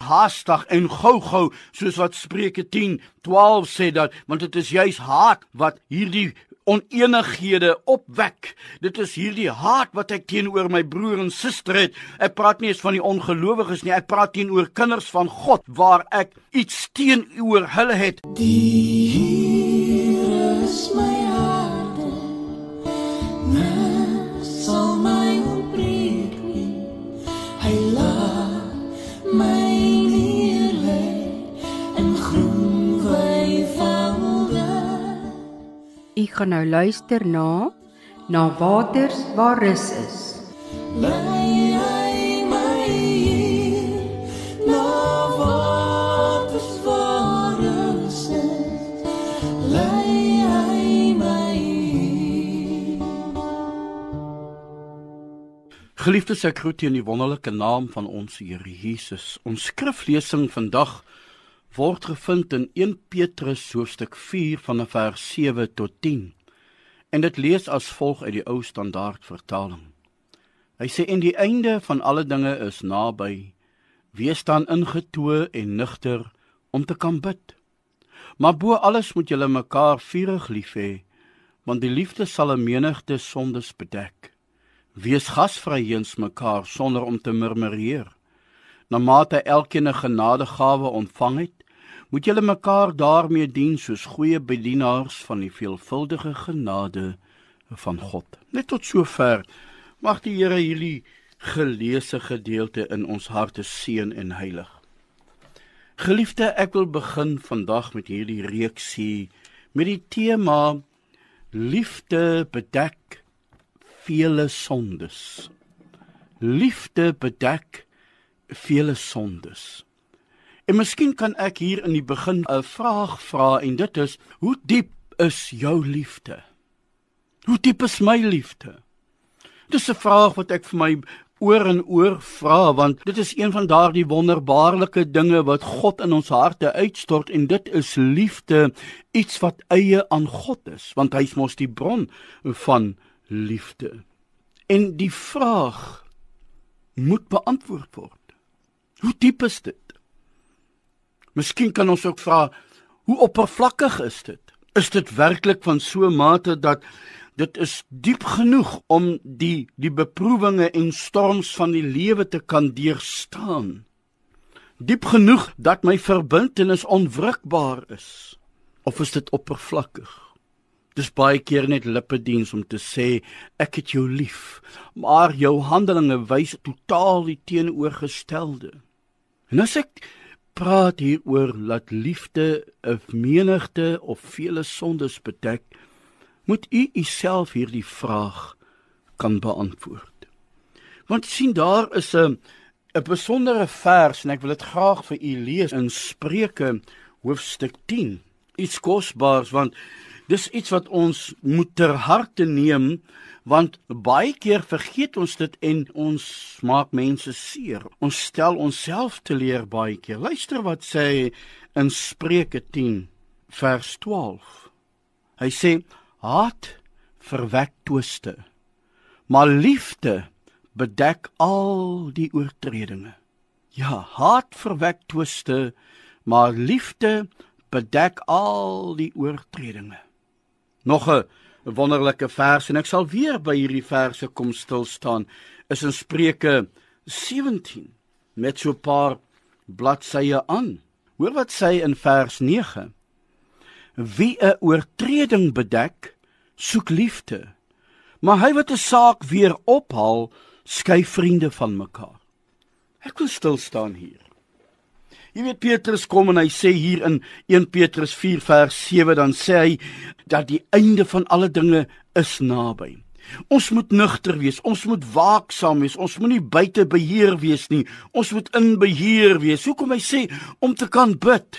haastig en gou-gou, soos wat Spreuke 10:12 sê dat, want dit is juis haat wat hierdie onenighede opwek. Dit is hierdie haat wat ek teenoor my broer en suster het. Ek praat nie eens van die ongelowiges nie, ek praat teenoor kinders van God, waar ek iets teenoor hulle het. Die Here is my harde, niks sal my ontbreek nie. Hy laat my neerlê in groen weivelde. U gaan nou luister na waters waar rus is. Lei hy my hier, na waters waar rus is. Lei hy my hier. Geliefdes, ek groet u in die wonderlike naam van ons Here Jesus. Ons skriflesing vandag word gevind in 1 Petrus hoofstuk 4 van vers 7 tot 10. En dit lees as volg uit die Ou Standaard vertaling. Hy sê, en die einde van alle dinge is naby. Wees dan ingetoe en nugter om te kan bid. Maar bo alles moet julle mekaar vurig lief hê, want die liefde sal 'n menigte sondes bedek. Wees gasvry jeens mekaar sonder om te murmureer. Na mate elkeen 'n genadegawe ontvang het, moet julle mekaar daarmee dien soos goeie bedienaars van die veelvuldige genade van God. Net tot sover. Mag die Here hierdie geleesde gedeelte in ons harte seën en heilig. Geliefde, ek wil begin vandag met hierdie reeksie met die tema liefde bedek vele sondes. Liefde bedek vele sondes. En miskien kan ek hier in die begin 'n vraag vra, en dit is, hoe diep is jou liefde? Hoe diep is my liefde? Dis 'n vraag wat ek vir my oor en oor vra, want dit is een van daardie wonderbaarlike dinge wat God in ons harte uitstort, en dit is liefde, iets wat eie aan God is, want hy is mos die bron van liefde. En die vraag moet beantwoord word. Hoe diep is dit? Miskien kan ons ook vra, hoe oppervlakkig is dit? Is dit werklik van so mate dat dit is diep genoeg om die beproewinge en storms van die lewe te kan deurstaan? Diep genoeg dat my verbintenis onwrikbaar is? Of is dit oppervlakkig? Dis baie keer net lippediens om te sê, ek het jou lief, maar jou handelinge wys totaal die teenoorgestelde. En as ek praat hieroor dat liefde 'n menigte of vele sondes bedek, moet u uself hierdie vraag kan beantwoord. Want sien, daar is 'n besondere vers, en ek wil dit graag vir u lees in Spreuke hoofstuk 10. Iets kosbaars, want dis iets wat ons moet ter harte neem, want baie keer vergeet ons dit en ons maak mense seer. Ons stel onsself teleur baie keer. Luister wat sê hy in Spreuke 10 vers 12. Hy sê, haat verwek twiste, maar liefde bedek al die oortredinge. Ja, haat verwek twiste, maar liefde bedek al die oortredinge. Nog 'n wonderlike vers, en ek sal weer by hierdie verse kom stil staan, is in Spreuke 17, met so 'n paar bladsye aan. Hoor wat sê in vers 9. Wie 'n oortreding bedek, soek liefde, maar hy wat 'n saak weer ophaal, skei vriende van mekaar. Ek wil stil staan hier. Jy weet, Petrus kom en hy sê hier in 1 Petrus 4 vers 7, dan sê hy dat die einde van alle dinge is naby. Ons moet nugter wees, ons moet waaksaam wees, ons moet nie buite beheer wees nie, ons moet in beheer wees. Hoekom hy sê, om te kan bid.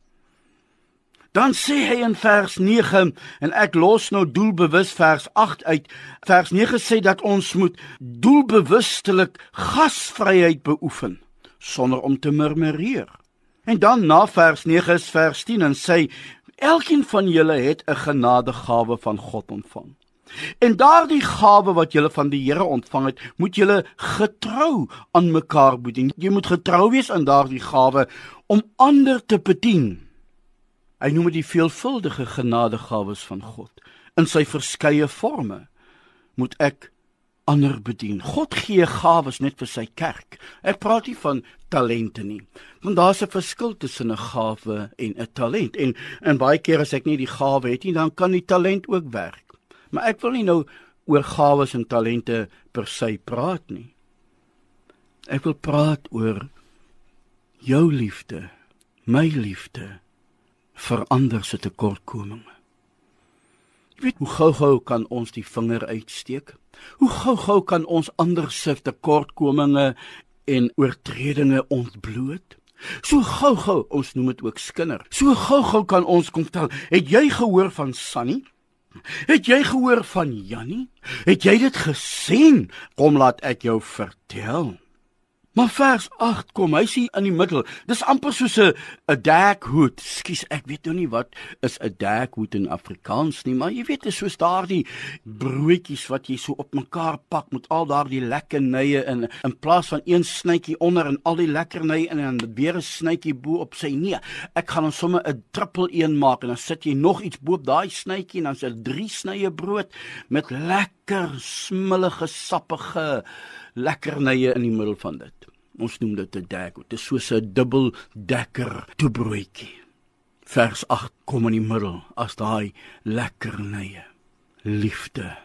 Dan sê hy in vers 9, en ek los nou doelbewus vers 8 uit, vers 9 sê dat ons moet doelbewustelik gasvryheid beoefen, sonder om te murmureer. En dan na vers 9 is vers 10 en sê, elkeen van julle het 'n genadegawe van God ontvang. En daardie gawe wat julle van die Here ontvang het, moet julle getrou aan mekaar bedien. Jy moet getrou wees aan daardie gawe om ander te bedien. Hy noem dit die veelvuldige genadegawes van God. In sy verskeie forme moet ek ander bedien. God gee gawes net vir sy kerk. Ek praat nie van talente nie. Want daar's 'n verskil tussen 'n gawe en 'n talent. En baie keer as ek nie die gawe het nie, dan kan die talent ook werk. Maar ek wil nie nou oor gawes en talente per se praat nie. Ek wil praat oor jou liefde, my liefde vir ander se tekortkominge. Jy weet, hoe gou-gou kan ons die vinger uitsteek? Hoe gou-gou kan ons ander se tekortkominge en oortredinge ontbloot? So gou-gou, ons noem dit ook skinder. So gou-gou kan ons kom tel, het jy gehoor van Sunny? Het jy gehoor van Jannie? Het jy dit gesien? Kom laat ek jou vertel. Maar vers 8 kom, hy sê in die middel, dis amper soos 'n dekhoed. Skus, ek weet nou nie wat is 'n dekhoed in Afrikaans nie, maar jy weet, dis soos daardie broodjies wat jy so op mekaar pak met al daardie lekkernye in plaas van een snytjie onder en al die lekkernye en dan weer 'n snytjie bo op sy. Nee, ek gaan dan sommer 'n triple een maak en dan sit jy nog iets bo op daai snytjie en dan is dit 3 snye brood met lekker smillige, sappige lekkernye in die middel van dit. Ons noem dit 'n dekhoed. Dit is soos 'n dubbeldekker toebroodjie. Vers 8 kom in die middel as daai lekkernye. Liefde.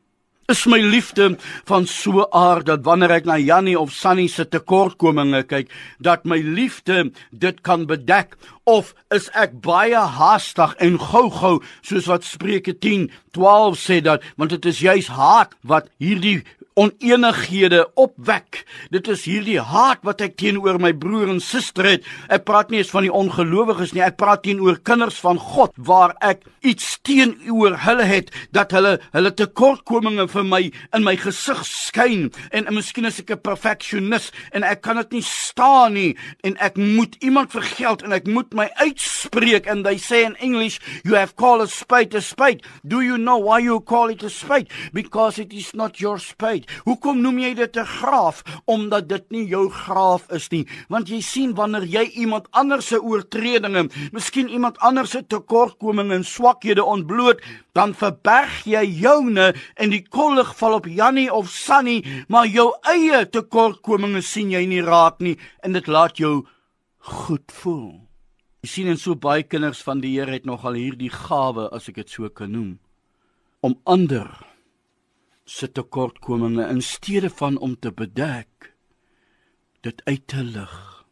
Is my liefde van so aard dat wanneer ek na Jannie of Sunny se tekortkominge kyk, dat my liefde dit kan bedek, of is ek baie haastig en gou-gou, soos wat Spreuke 10:12 sê dat, want dit is juis haat wat hierdie onenighede opwek. Dit is hierdie haat wat ek teenoor my broer en suster het. Ek praat nie eens van die ongelowiges nie, ek praat teenoor kinders van God, waar ek iets teenoor hulle het, dat hulle tekortkominge vir my in my gesig skyn, en miskien is ek 'n perfeksionis, en ek kan dit nie staan nie, en ek moet iemand vergeld, en ek moet my uitspreek, and they say in English, you have called a spade a spade. Do you know why you call it a spade? Because it is not your spade. Hoekom noem jy dit 'n graaf? Omdat dit nie jou graaf is nie. Want jy sien, wanneer jy iemand anders se oortredinge, miskien iemand anders se tekortkominge en swakhede ontbloot, dan verberg jy joune en die kollig val op Jannie of Sunny, maar jou eie tekortkominge sien jy nie raak nie en dit laat jou goed voel. Jy sien, en so baie kinders van die Here het nogal hierdie gawe, as ek dit so kan noem, om ander se tekortkominge in steede van om te bedek, dit uit te lig.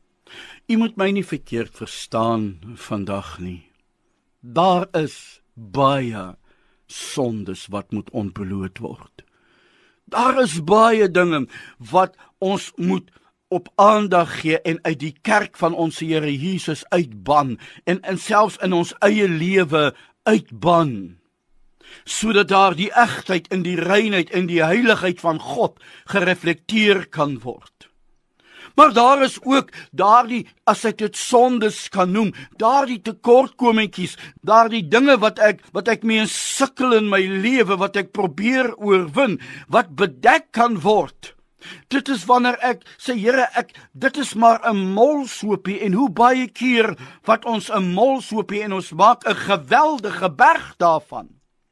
U moet my nie verkeerd verstaan vandag nie. Daar is baie sondes wat moet ontbloot word. Daar is baie dinge wat ons moet op aandag gee en uit die kerk van ons Here Jesus uitban en selfs in ons eie lewe uitban, sodat daar die egtheid en die reinheid en die heiligheid van God gereflekteer kan word. Maar daar is ook daardie, as ek dit sondes kan noem, daardie tekortkomingetjies, daardie dinge wat ek mee sukkel in my lewe, wat ek probeer oorwin, wat bedek kan word. Dit is wanneer ek sê, Here, dit is maar 'n molshoopie, en hoe baie keer wat ons 'n molshoopie en ons maak 'n geweldige berg daarvan.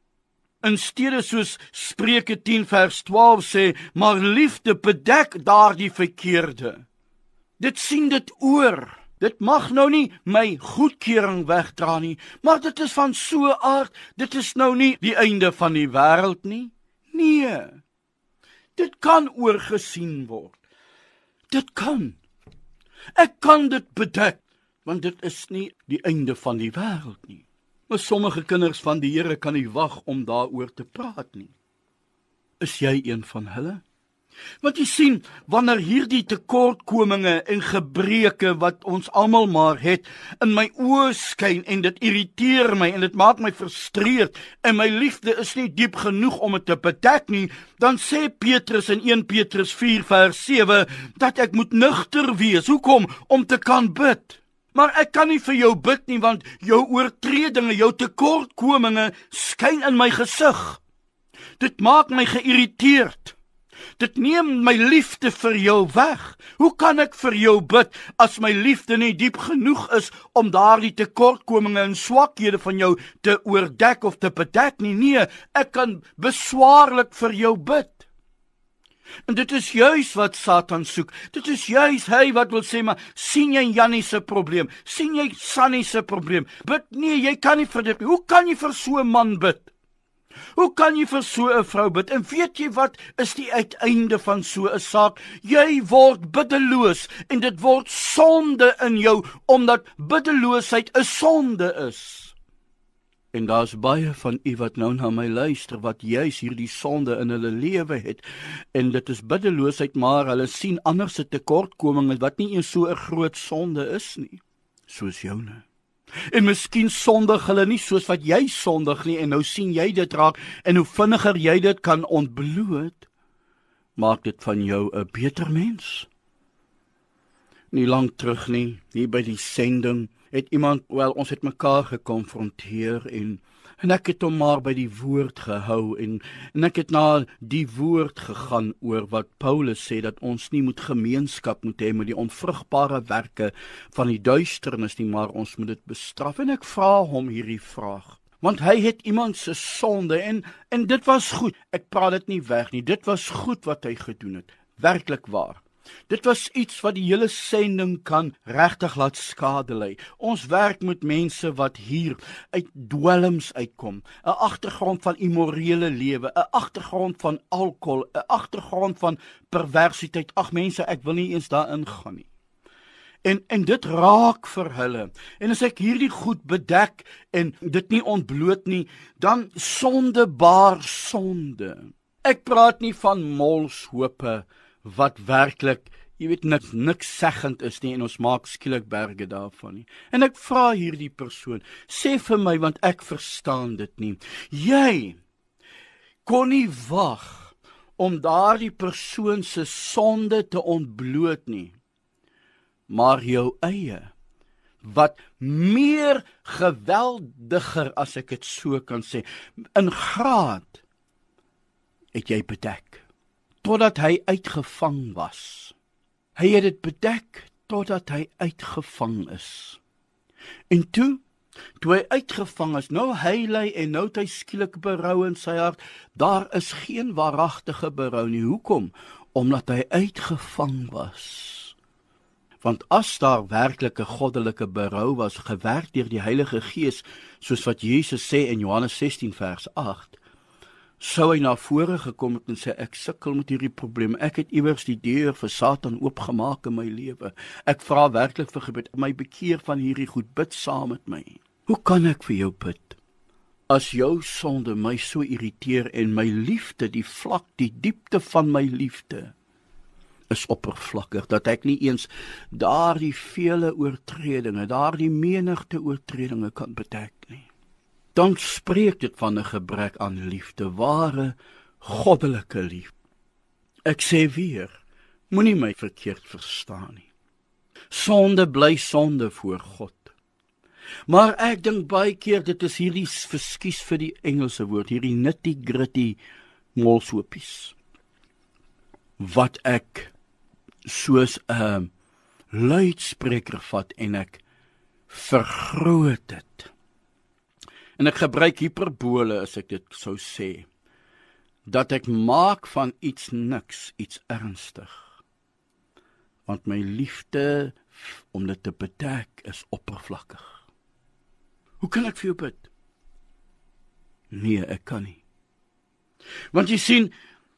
In steede soos Spreuke 10:12 sê, maar liefde bedek daardie verkeerde. Dit sien dit oor. Dit mag nou nie my goedkeuring wegdra nie, maar dit is van so aard, dit is nou nie die einde van die wêreld nie. Nee. Dit kan oorgesien word. Dit kan. Ek kan dit bedek, want dit is nie die einde van die wêreld nie. Maar sommige kinders van die Here kan nie wag om daaroor te praat nie. Is jy een van hulle? Want jy sien, wanneer hierdie tekortkominge en gebreke wat ons almal maar het, in my oë skyn en dit irriteer my en dit maak my frustreerd en my liefde is nie diep genoeg om dit te bedek nie, dan sê Petrus in 1 Petrus 4:7 dat ek moet nugter wees. Hoekom? Om te kan bid. Maar ek kan nie vir jou bid nie, want jou oortredinge, jou tekortkominge skyn in my gesig. Dit maak my geïrriteerd. Dit neem my liefde vir jou weg. Hoe kan ek vir jou bid as my liefde nie diep genoeg is om daardie tekortkominge en swakhede van jou te oordek of te bedek nie? Nee, ek kan beswaarlik vir jou bid. En dit is juis wat Satan soek. Dit is juis hy wat wil sê, maar sien jy Jannie se probleem? Sien jy Sannie se probleem? Bid nie, jy kan nie vir dit. Hoe kan jy vir so 'n man bid? Hoe kan jy vir so 'n vrou bid? En weet jy wat is die uiteinde van so 'n saak? Jy word biddeloos en dit word sonde in jou, omdat biddeloosheid 'n sonde is. En daar's baie van u wat nou na my luister, wat juis hierdie sonde in hulle lewe het. En dit is biddeloosheid, maar hulle sien ander se tekortkominge wat nie eens so 'n groot sonde is nie, soos joune. En miskien sondig hulle nie soos wat jy sondig nie, en nou sien jy dit raak, en hoe vinniger jy dit kan ontbloot, maak dit van jou 'n beter mens. Nie lang terug nie, hier by die sending, het iemand, ons het mekaar gekonfronteer, en ek het hom maar by die woord gehou, en ek het na die woord gegaan oor wat Paulus sê, dat ons nie moet gemeenskap moet hê met die onvrugbare werke van die duisternis nie, maar ons moet dit bestraf. En ek vra hom hierdie vraag, want hy het iemand se sonde, en dit was goed, ek praat dit nie weg nie, dit was goed wat hy gedoen het, werklik waar. Dit was iets wat die hele sending kan regtig laat skade lei. Ons werk met mense wat hier uit dwelms uitkom, 'n agtergrond van immorele lewe, 'n agtergrond van alkohol, 'n agtergrond van perversiteit. Ag mense, ek wil nie eens daarin gaan nie. En dit raak vir hulle. En as ek hierdie goed bedek en dit nie ontbloot nie, dan sonde baar sonde. Ek praat nie van molshope wat werklik, jy weet, niks seggend is nie, en ons maak skielik berge daarvan nie. En ek vra hierdie persoon, sê vir my, want ek verstaan dit nie, jy kon nie wag om daardie persoon se sonde te ontbloot nie, maar jou eie, wat meer geweldiger, as ek het so kan sê, in graad, het jy bedek, totdat hy uitgevang was. Hy het dit bedek, totdat hy uitgevang is. En toe hy uitgevang is, nou hy en nou het hy skielik berou in sy hart, daar is geen waaragtige berou nie. Hoekom? Omdat hy uitgevang was. Want as daar werklik 'n goddelike berou was, gewerk deur die Heilige Gees, soos wat Jesus sê in Johannes 16 vers 8, sou hy na vore gekom het en sê, ek sukkel met hierdie probleem, ek het iewers die deur vir Satan oopgemaak in my lewe, ek vra werklik vir gebed, my bekeer van hierdie goed, bid saam met my. Hoe kan ek vir jou bid? As jou sonde my so irriteer en my liefde, die vlak, die diepte van my liefde, is oppervlakkig, dat ek nie eens daardie vele oortredinge, daardie menigte oortredinge kan bedek nie. Dan spreek dit van 'n gebrek aan liefde, ware, goddelike liefde. Ek sê weer, moenie my verkeerd verstaan nie. Sonde bly sonde voor God. Maar ek dink baie keer, dit is hierdie verskies vir die Engelse woord, hierdie nitty-gritty molshopies, wat ek soos 'n luidspreker vat en ek vergroot dit. En ek gebruik hiperbole, as ek dit sou sê, dat ek maak van iets niks, iets ernstig. Want my liefde, om dit te bedek, is oppervlakkig. Hoe kan ek vir jou bid? Nee, ek kan nie. Want jy sien,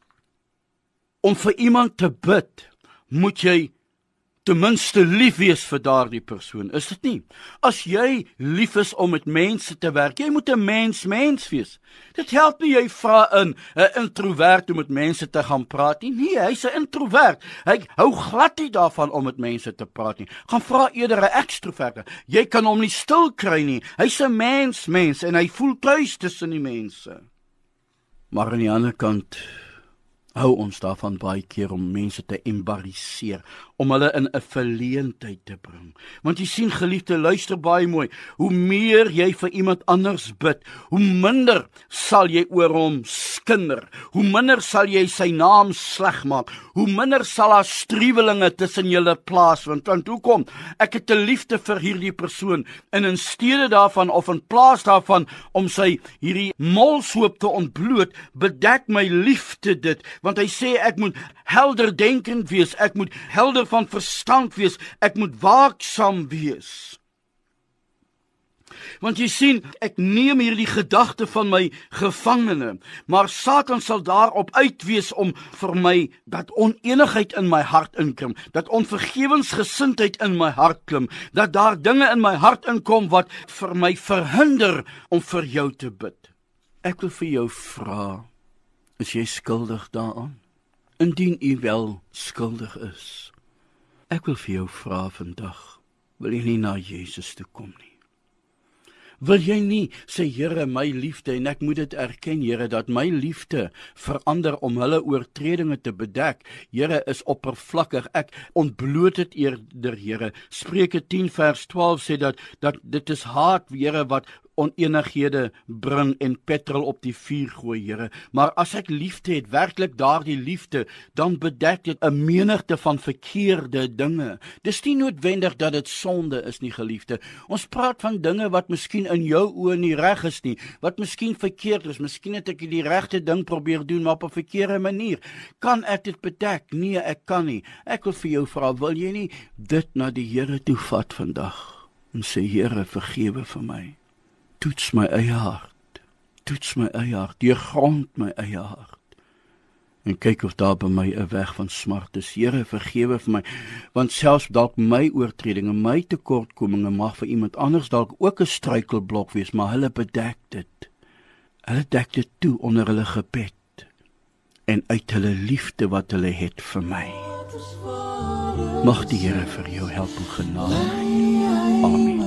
om vir iemand te bid, moet jy ten minste lief wees vir daardie persoon, is dit nie? As jy lief is om met mense te werk, jy moet 'n mens wees. Dit help nie jy vra 'n introvert om met mense te gaan praat nie. Nee, hy's 'n introvert. Hy hou glad nie daarvan om met mense te praat nie. Gaan vra eerder 'n ekstrovert. Jy kan hom nie stil kry nie. Hy's 'n mens en hy voel tuis tussen die mense. Maar aan die ander kant, hou ons daarvan baie keer om mense te embarrasseer, om hulle in 'n verleentheid te bring. Want jy sien, geliefde, luister baie mooi, hoe meer jy vir iemand anders bid, hoe minder sal jy oor hom skinder, hoe minder sal jy sy naam sleg maak, hoe minder sal daar struwelinge tussen julle plaasvind. Want hoekom? Ek het 'n liefde vir hierdie persoon, en in steede daarvan, of in plaas daarvan, om sy hierdie molshoop te ontbloot, bedek my liefde dit, want hy sê ek moet helder denkend wees, ek moet helder van verstand wees, ek moet waaksaam wees. Want jy sien, ek neem hierdie gedagte van my gevangene, maar Satan sal daarop uitwees om vir my dat onenigheid in my hart inklim, dat onvergewensgesindheid in my hart klim, dat daar dinge in my hart inkom wat vir my verhinder om vir jou te bid. Ek wil vir jou vra, is jy skuldig daaraan? Indien u wel skuldig is, ek wil vir jou vra vandag, wil jy nie na Jesus toe kom nie? Wil jy nie sê, Here, my liefde, en ek moet dit erken, Here, dat my liefde verander om hulle oortredinge te bedek, Here, is oppervlakkig, ek ontbloot dit eerder, Here. Spreuke 10 vers 12 sê dat dit is haat, Here, wat onenighede bring en petrol op die vuur gooi, Here. Maar as ek liefde het, werklik daardie liefde, dan bedek dit 'n menigte van verkeerde dinge. Dis nie noodwendig dat dit sonde is nie, geliefde. Ons praat van dinge wat miskien in jou oë nie reg is nie, wat miskien verkeerd is. Miskien het ek die regte ding probeer doen, maar op 'n verkeerde manier. Kan ek dit bedek? Nee, ek kan nie. Ek wil vir jou vra, wil jy nie dit na die Here toe vat vandag en sê, Here, vergewe vir my. Toets my eie hart, deurgrond my eie hart, en kyk of daar by my 'n weg van smart is. Here, vergewe vir my, want selfs dalk my oortredinge, my tekortkominge mag vir iemand anders dalk ook 'n struikelblok wees, maar hulle bedek dit. Hulle dek dit toe onder hulle gebed, en uit hulle liefde wat hulle het vir my. Mag die Here vir jou help en genade. Amen.